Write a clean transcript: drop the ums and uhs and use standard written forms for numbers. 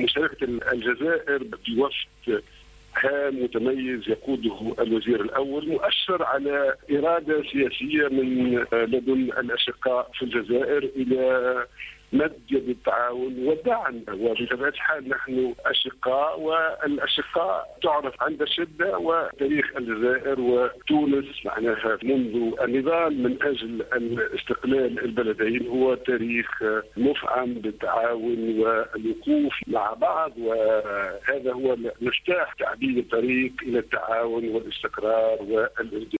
مشاركة الجزائر بوفد هام متميز يقوده الوزير الأول مؤشر على إرادة سياسية من لدن الأشقاء في الجزائر إلى مد يد التعاون والدعم. وبطبيعة الحال نحن أشقاء، والأشقاء تعرف عند شدة، وتاريخ الجزائر وتونس معناها منذ النضال من أجل الاستقلال البلدين هو تاريخ مفعم بالتعاون والوقوف مع بعض، وهذا هو مفتاح تعبير الطريق إلى التعاون والاستقرار والازدهار.